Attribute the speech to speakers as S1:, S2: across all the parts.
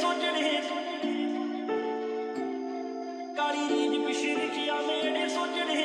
S1: सोचने काली रीज पिछे लिखिया मेरे सोचने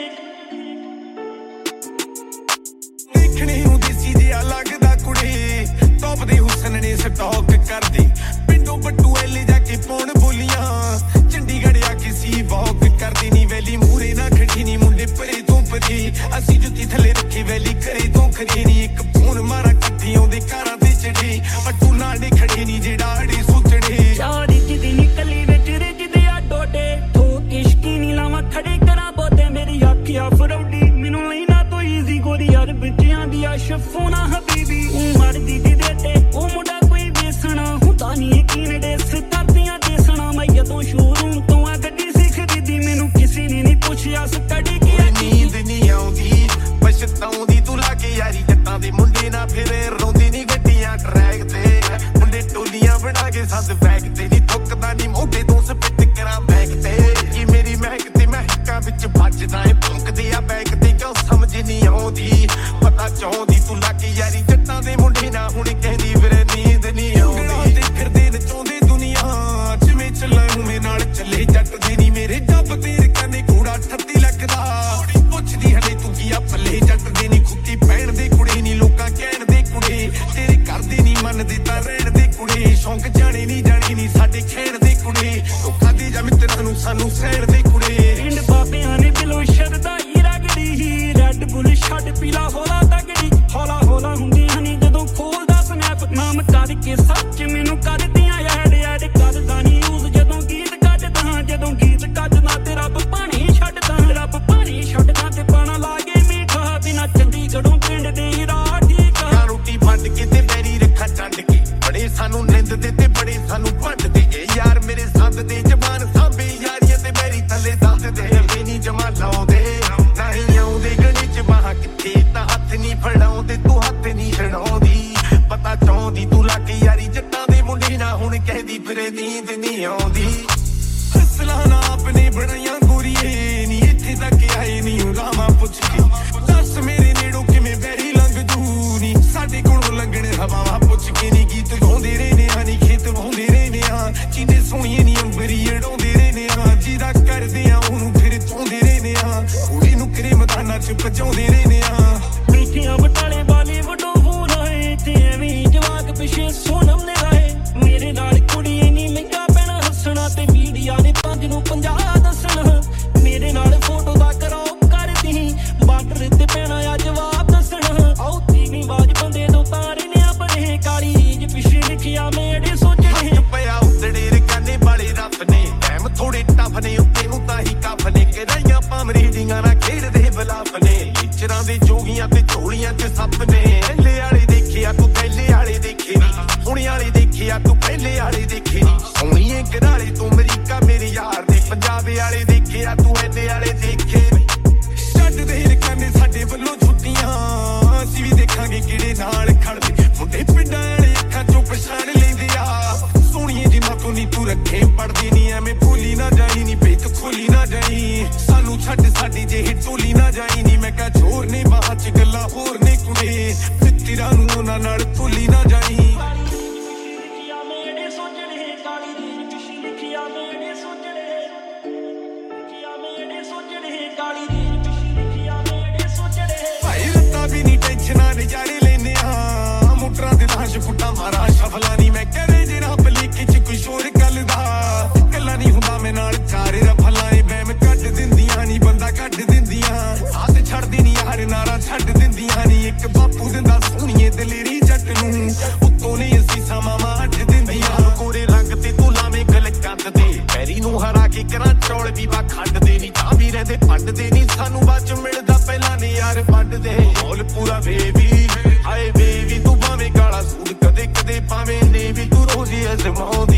S2: देखने नूं देसी जिहा लगदा कुड़ी टॉप दे हुसन ने स्टॉक कर दी पिंडों बट्टू एले जाके पौण बोलियां चंडीगढ़ आके सी वॉक करदी नी वैली मूरे ना खड़ी नी मुंडे परे तों परी असी जुत्ती थले रखी वैली करे तों खरी नी एक फोन मारा किट्ठियों दे कारां ते चढ़ी अटू नाड़े खड़े नी जेड़ा अड़े सोचड़े
S1: चाड़ी च दी निकली विच रिजदे आ डोडे ठोक इश्की नी लावां खड़े करा बोते मेरी आखिया फरौडी मैनू लेना तो ईजी गोरी यार बिचियां दी आ शफोना हबीबी मरदी दी देते ओ मुंडा कोई वेसना हुंदा नी यकीन डेस करदियां देसना मैं जदों शोरूम तो आ गड्डी सिखदी दी मैनू किसी ने नहीं पुछया स्टडी की
S2: नींद नहीं आउंदी पछताउंदी तू लाके यारी जट्टां दे मुंडे ना फिरे रोंदी नी गड्डियां ट्रैक ते मुंडे टोलियां बना के सद बैग ते नी थुकदा नी मोढे तो स्पिट करा बैग ते कि मेरी महक ते महकां विच बजदा ए भुंकदे आ बैग ते क्यों समझ नहीं आउंदी पता चाहुंदी तू लाके यारी जट्टां दे मुंडे ना हुण कहंदी फिरे नींद नहीं आउंदी फिरदे नचाउंदे दुनिया जिवें ਚੱਲਾਂ ਮੇਰੇ ਨਾਲ ਚੱਲੇ ਜੱਟ ਦੇ ਨੀ ਮੇਰੇ ਜੱਬ ਤੇਰੇ ਕਹਿੰਦੇ ਕੂੜਾ 38 ਲੱਖ ਦਾ ਪੁੱਛਦੀ ਹਲੇ ਤੂੰ ਕੀ ਆ ਪੱਲੇ ਜੱਟ ਦੇ ਨੀ ਖੁੱਤੀ ਪੈਣ ਦੇ ਕੁੜੇ ਨੀ ਲੋਕਾਂ ਕਹਿਣ ਦੇ ਕੁੜੇ ਤੇਰੇ ਘਰ ਦੇ ਨੀ ਮੰਨਦੇ ਤਾਂ ਰਹਿਣ ਦੇ ਕੁੜੇ ਸ਼ੌਂਕ ਜਾਣੇ ਨੀ ਜਾਣੀ ਨੀ ਸਾਡੇ ਖੇਡ ਦੇ ਕੁੜੇ ਧੋਖਾ ਦੇ ਜਾ ਮਿੱਤਰਾਂ ਨੂੰ ਸਾਨੂੰ ਸਹਿਣ ਦੇ ਕੁੜੇ ਪਿੰਡ ਬਾਬਿਆਂ ਨੇ ਦਿਲੋਂ ਸ਼ਰਦਾ ਹੀ ਰਗੜੀ ਰੈੱਡ ਬੁੱਲ ਛੱਡ ਪੀਲਾ ਹੋਲਾ ਤਗੜੀ ਹੌਲਾ ਹੌਲਾ ਹੁੰਦੀਆਂ ਨੀ ਜਦੋਂ ਖੋਲਦਾ ਸਨੈਪ ਨਾਮ ਕਰਕੇ ਸੱਚ ਮੈਨੂੰ ਕਰਦੀਆਂ ਐਡ ਐਡ ਕਰਦਾ ਨੀ ਯੂਜ਼ ਜਦੋਂ ਗੀਤ ਕੱਢਦਾ ਜਦੋਂ ਗੀਤ ਕੱਢਦਾ ਤੇ ਰੱਬ ਪਾਣੀ ਛੱਡਦਾ ਰੱਬ ਪਾਣੀ ਛੱਡਦਾ ਤੇ ਪਾਣਾ ਲਾਗੇ ਮੀਠਾ ਬਿਨਾ ਚੰਡੀਗੜ੍ਹੋਂ ਪਿੰਡ ਦੇ ਰਾਹ ਠੀਕ ਆ ਰੋਟੀ ਵੰਡ ਕੇ ਤੇ ਪੈਰੀ ਰੱਖਾ ਚੰਡ ਕੇ ਬੜੇ ਸਾਨੂੰ ਨਿੰਦ ਦੇ ਤੇ ਬੜੇ ਸਾਨੂੰ ਭੰਡ ਦੇ ਇਹ ਯਾਰ ਮੇਰੇ ਸੰਦ ਦੇ ਜ਼ਬਾਨ ਸਾਂਭੇ ਯਾਰੀਆਂ ਤੇ ਮੇਰੀ ਥੱਲੇ ਦੱਸ ਦੇ ਵੀ ਨਹੀਂ ਜਮਾ ਲਾਉਂਦੇ ਨਹੀਂ ਆਉਂਦੇ ਗਣੀ ਚ ਬਾਹਾਂ ਕਿੱਥੇ ਤਾਂ ਹੱਥ ਨਹੀਂ ਫੜਾਉਂਦੇ ਤੂੰ ਹੱਥ ਨਹੀਂ ਛਡਾਉਂਦੀ ਪਤਾ ਚਾਹੁੰਦੀ ਤੂੰ ਲੱਗ ਯਾਰੀ ਜੱਟਾਂ ਦੇ ਮੁੰਡੇ ਨਾ ਹੁਣ ਕਹਿੰਦੀ ਫਿਰੇ ਨੀਂਦ ਨਹੀਂ ਆਉਂਦੀ ਹਸਲਾ ਨਾ ਆਪਣੇ ਬਣਾਈਆਂ ਗੋਰੀਏ ਨੀ ਇੱਥੇ ਤੱਕ ਆਏ ਨੀ ਉਲਾਮਾ ਪੁੱਛ ਕੇ ਦੱਸ ਮੇਰੇ ਨੇੜੋਂ ਕਿਵੇਂ ਬੈਰੀ ਲੰਘ ਜੂ ਨੀ ਸਾਡੇ ਕੋਲੋਂ ਲੰਘਣ ਹਵਾਵਾਂ ਪੁੱਛ ਕੇ ਨੀ ਗੀਤ ਗਾਉਂਦੇ ਰਹਿੰਦੇ ਆ ਨੀ ਖੇਤ ਵਾਉਂਦੇ ਰਹਿੰਦੇ ਆ ਚੀਨੇ ਸੋਹਣੀਏ ਨੀ ਅੰਬਰੀ ਅੜਾਉਂਦੇ ਰਹਿੰਦੇ ਆ ਜਿਹਦਾ ਕਰਦੇ ਆ ਉਹਨੂੰ ਫਿਰ ਚਾਹੁੰਦੇ ਰਹਿੰਦੇ ਆ ਕੁੜੀ ਨੂੰ ਕਰੇ ਮੈਦਾਨਾਂ ਚ ਭਜਾਉਂਦੇ ਰਹਿੰਦੇ ਆ ਮੀਠੀਆਂ ਬਟਾਲੇ ਬਾਲੀਵੁੱਡ ਹੋ ਰਹੇ ਤੇ ਐਵੇਂ ਜਵਾਕ ਪਿਛੇ ਸੋਨਮ ਨੇ ਰਹੇ ਮੇਰੇ ਨਾਲ ਕੁੜੀ ਇੰਨੀ ਮਹਿੰਗਾ ਪੈਣਾ ਹੱਸਣਾ ਤੇ ਮੀਡੀਆ ਨੇ 5 ਨੂੰ 50 ਦੱਸਣਾ ਮੇਰੇ ਨਾਲ ਫੋਟੋ ਦਾ ਕਰਾਓ ਕਰਦੀ ਬਾਰਡਰ ਤੇ ਪੈਣਾ ਆ ਜਵਾਬ ਦੱਸਣਾ ਆਉ ਤੀਵੀਂ ਬਾਜ ਬੰਦੇ ਤੋਂ ਤਾਰੇ ਨੇ ਆਪਣੇ ਕਾਲੀ ਰੀਜ ਪਿਛੇ ਲਿਖਿਆ ਮੇਰੇ ਸੋਚਣੇ ਪਿਆ ਉਤੜੇ ਰਕਾਨੇ ਵਾਲੇ ਰੱਬ ਨੇ ਟਾਈਮ ਥੋੜੇ ਟਫ ਨੇ ਉੱਤੇ ਨੂੰ ਤਾਂ ਹੀ ਕੱਫ ਨੇ ਕਿਰਾਈਆਂ ਪਾਮਰੀਡੀਆਂ ਨਾਲ ਖੇਡਦੇ ਬਲਾਫ ਨੇ ਇੱਚਰਾਂ ਦੇ ਜੋਗੀਆਂ ਤੇ ਝੋਲੀਆਂ ਚ ਸੱਪ ਨੇ ਥੈਲੇ ਵਾਲੇ ਦੇਖਿਆ ਤੂੰ ਥੈਲੇ ਵਾਲੇ ਦੇਖੇ ਨੀ ਸੋਹਣੇ ਵਾਲੇ ਦੇਖਿਆ ਤੂੰ ਪਹਿਲੇ ਵਾਲੇ ਦੇਖੇ ਨੀ ਸੋਹਣੀਏ ਘਰਾਲੇ ਤੂੰ ਅਮਰੀਕਾ ਮੇਰੇ ਯਾਰ ਦੇ ਪੰਜਾਬ ਵਾਲੇ ਦੇਖਿਆ ਤੂੰ ਐਨੇ ਵਾਲੇ ਦੇਖੇ ਛੱਡ ਦੇ ਰਕਾਨੇ ਸਾਡੇ ਵੱਲੋਂ ਛੁੱਟੀਆਂ ਅਸੀਂ ਵੀ ਦੇਖਾਂਗੇ ਕਿਹੜੇ ਨਾਲ ਖੜਦੇ ਮੁੰਡੇ ਪਿੰਡਾਂ ਵਾਲੇ ਅੱਖਾਂ ਚੋਂ ਪਛਾਣ ਲੈਂਦੇ ਆ ਸੋਹਣੀਏ ਜਿੰਨਾ ਤੋਂ ਨੀ ਤੂੰ ਰੱਖੇ ਪੜਦੀ ਨੀ ਐਵੇਂ ਭੁੱਲੀ ਨਾ ਜਾਈ ਨੀ ਭੇਤ ਖੋਲੀ ਨਾ ਜਾਈ ਸਾਨੂੰ ਛੱਡ ਸਾਡੀ ਜਿਹੀ ਟੋਲੀ ਨਾ ਜਾਈ ਨੀ ਮੈਂ ਕਹਾਂ ਜ਼ੋਰ ਨੇ ਬਾਹਾਂ ਚ ਗੱਲਾਂ ਹੋਰ ਨੇ ਕੁੜੇ ਫਿੱਤਰਾਂ ਨੂੰ ਉਹਨਾਂ ਨਾਲ ਭੁੱਲੀ ਨਾ ਜਾਈ ਭਾਈ ਰੱਤਾ ਵੀ ਨੀ ਟੈਨਸ਼ਨਾਂ ਨਜ਼ਾਰੇ ਲੈਨੇ ਆ ਮੋਟਰਾਂ ਦੇ ਲਾਸ਼ ਫੁੱਟਾ ਮਾਰਾ ਸ਼ਫਲਾ ਨੀ ਮੈਂ ਕਰੇ ਜੇ ਰੱਬ ਲਿਖੇ ਚ ਕੋਈ ਸ਼ੋਰ ਗੱਲ ਦਾ ਕੱਲਾ ਨੀ ਹੁੰਦਾ ਮੈਂ ਨਾਲ ਚਾਰੇ ਰਫਲਾਂ ਏ ਬੈਮ ਕੱਢ ਦਿੰਦੀਆਂ ਨੀ ਬੰਦਾ ਕੱਢ ਦਿੰਦੀਆਂ ਸਾਥ ਛੱਡਦੀ ਨੀ ਯਾਰ ਨਾਰਾ ਛੱਡ ਦਿੰਦੀਆਂ ਨੀ ਇੱਕ ਬਾਪੂ ਦਿੰਦਾ ਸੋਹਣੀਏ ਦਲੇਰੀ ਜੱਟ ਨੂੰ ਉੱਤੋਂ ਨੇ ਅਸੀਂ ਮਾਮਾ ਅੱਡ ਦਿੰਦੀਆਂ ਕੋਰੇ ਰੰਗ ਤੇ ਤੂੰ ਲਾਵੇਂ ਗਲ ਕੰਦ ਤੇ ਪੈਰੀ ਨੂੰ ਹਰਾ ਕੇ ਕਰਾਂ ਚੌਲ ਵੀ ਵਾ ਖੰਡ ਦੇ ਨੀ ਤਾਂ ਵੀ ਰਹਿੰਦੇ ਪੱਟ ਦੇ ਨੀ ਸਾਨੂੰ ਬਾਅਦ ਚ ਮਿਲਦਾ ਪਹਿਲਾਂ ਨੀ ਯਾਰ ਵੱਡ ਦੇ ਬੋਲ ਪੂਰਾ ਬੇਬੀ ਹਾਏ ਬੇਬੀ ਤੂੰ ਭਾਵੇਂ ਕਾਲਾ ਸੂਟ ਕਦੇ ਕਦੇ ਭਾਵੇਂ ਨੇ ਵੀ ਤੂੰ ਰੋਜ਼ੀ ਅਜ਼ਮਾਉਂਦੀ